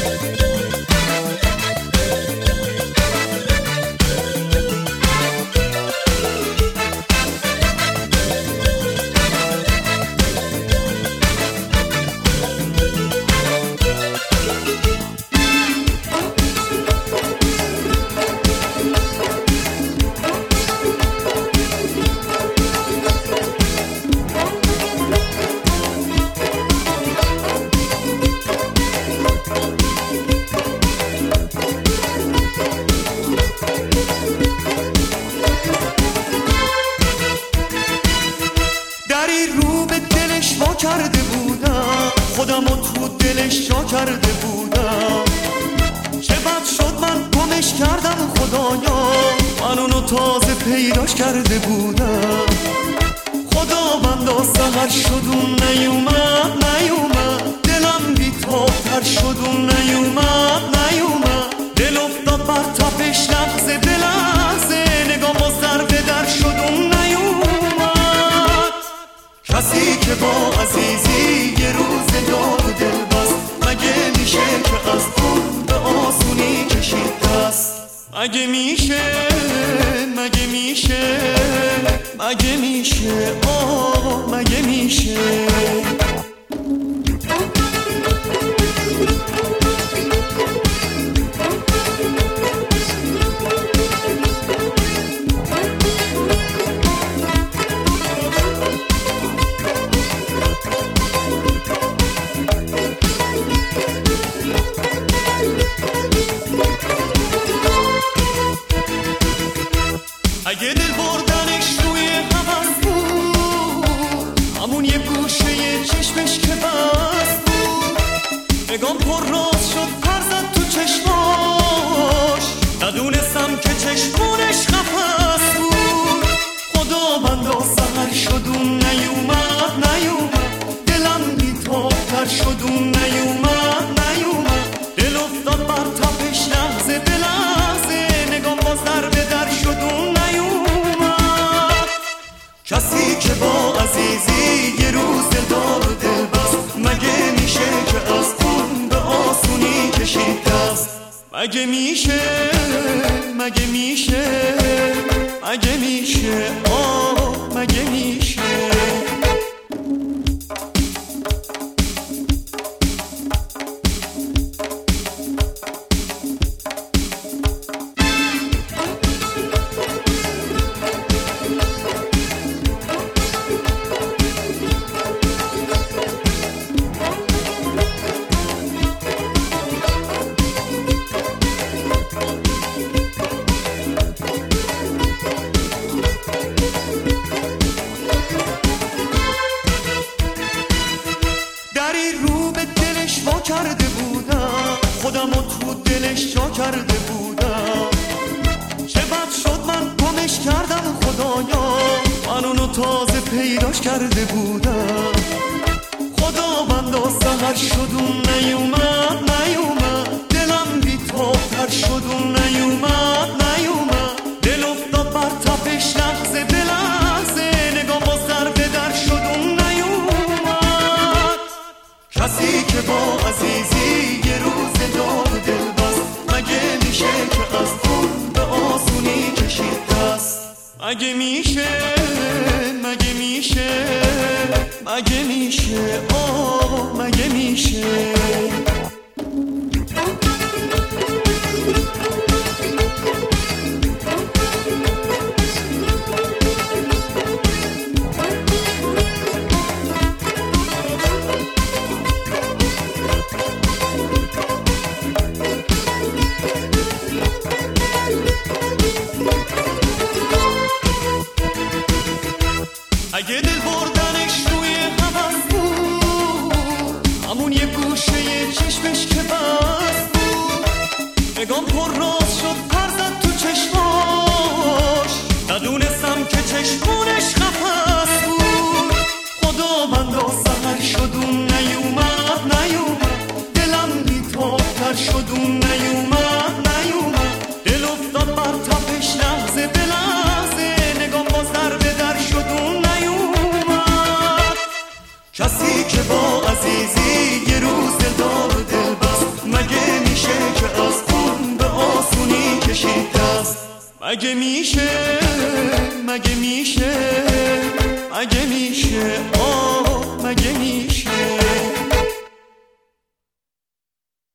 کرده بودم، خودم رو تو دلش جا کرده بودم. چه بد شد من گمش کردم خدایا، من اونو تازه پیداش کرده بودم. خدا بندا سحر شد اون نیومد دلم بی‌تاب‌تر شد اون نیومد دل افتاد بر تپش لحظه به لحظه، نگام باز در به در شد اون نیومد. کسی که با عزیزی یه روز داد دل بست، مگه میشه که از اون به آسونی کشید دست؟ مگه میشه مگه میشه آه مگه میشه؟ اگه دل بردنش روی هوس بود، همون یه گوشه یه چشمش که بس بود، نگام پر راز شد پر زد تو چشماش، ندونستم که چشمونش قفس بود. خدا بندا سحر شد اون نیومد دلم بی‌تاب‌تر شد اون نیومد دل افتاد بر تپش لحظه به لحظه، نگام باز در به در شد اون نیومد. کسی که با عزیزی یه روز دل داد و دل بست، مگه میشه که از اون به آسونی کشید دست؟ مگه میشه آه مگه میشه؟ رو به دلش وا کرده بودم، خودم رو تو دلش جا کرده بودم. چه بد شد من گمش کردم خدایا، من اونو تازه پیداش کرده بودم. خدا بندا سحر شد اون نیومد دلم بی‌تاب‌تر شد اون نیومد دل افتاد بر تپش لحظه به لحظه، نگام باز در به در شد اون نیومد. کسی که با عزیزی یه روز داد دل بست، مگه میشه که از اون به آسونی کشید دست؟ مگه میشه آه مگه میشه؟ اگه دل بردنش روی هوس بود، همون یه گوشه یه چشمش که بس بود، نگام پر راز شد پر زد تو چشماش، ندونستم که چشمونش قفس بود. خدا بندا سحر شد اون نیومد دلم بی‌تاب‌تر شد اون نیومد دل افتاد بر تپش لحظه به لحظه، نگام باز در به در شد اون نیومد. کسی که با عزیزی یه روز دل داد و دل بست، مگه کشید دست. مگه میشه مگه میشه مگه میشه مگه